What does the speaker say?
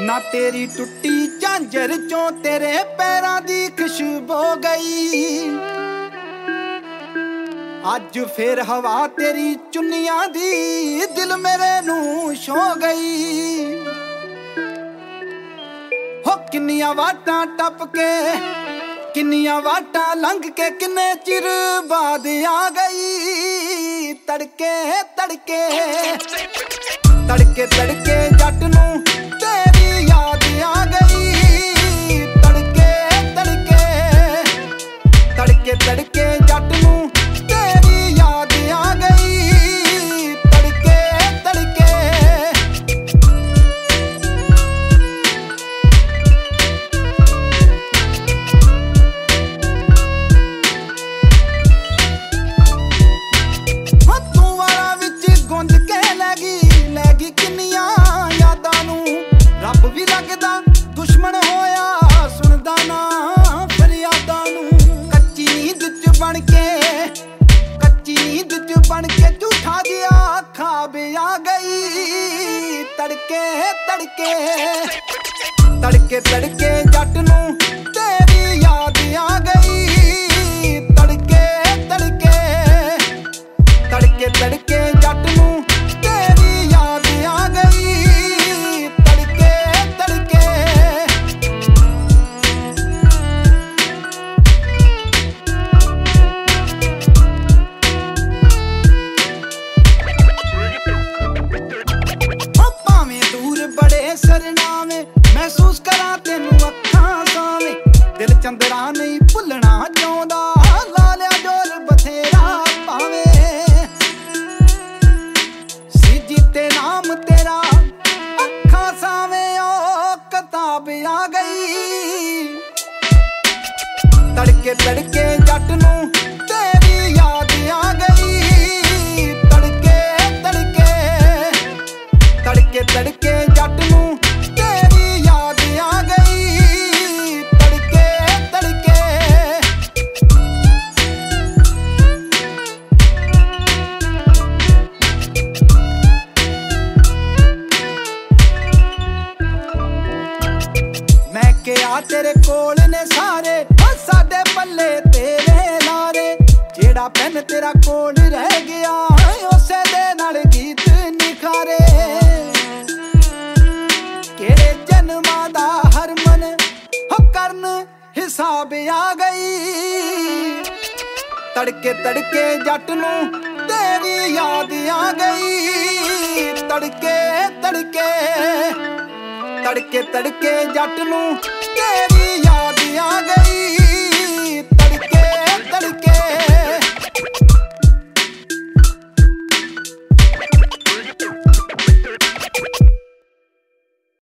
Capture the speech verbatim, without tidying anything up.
ना तेरी टुट्टी झांझर चों तेरे पैरां दी खुशबू गई। अज फिर हवा तेरी चुन्नियां दी दिल मेरे नू छो गई। हो किन्नियां वाटां टप के किन्नियां वाटां लंघ के किन्ने चिर बाद आ गई। तड़के तड़के तड़के तड़के जट नू तेरी याद आ गई। तड़के तड़के तड़के तड़के जट नू तेरी याद आ गई। तड़के तड़के तू वाला विच गुंज के लैगी लैगी किन्नियां यादां नू। रब भी लगदा दुश्मन होया सुनदा ना फरियादां नू। कच्ची नींद च बन के कच्ची नींद च बन के झूठा जिया ख्वाब आ गई। तड़के तड़के तड़के तड़के जट नू तेरी याद आ गई। तड़के तड़के तड़के तड़के जट नू तेरी याद आ गई। तड़के तड़के भावें दूर बड़े सरनावे महसूस करा तेनू अखां सावे। दिल चंदरा नहीं भुलना चाहुंदा ला लिया जोर बथेरा पावे। सी जीते नाम तेरा अखां सावे ओ किताब आ गई। तड़के तड़के जट नू तेरी याद आ गई। तड़के तड़के तड़के तड़के जट नू तेरी याद आ गई। तड़के तड़के मैं क्या तेरे कोल ने सारे साडे पल्ले तेरे लारे। जेड़ा पेन तेरा कोल रह गया उसे दे नाल गीत निखारे। केड़े जन्मां दा हरमन हो करन हिसाब आ गई। तड़के तड़के जट नू तेरी याद आ गई। तड़के तड़के तड़के तड़के जट नू तेरी याद आ गई।